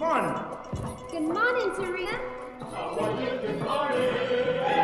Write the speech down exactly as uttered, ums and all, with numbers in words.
fun. Good morning, Serena. How are you? Good morning.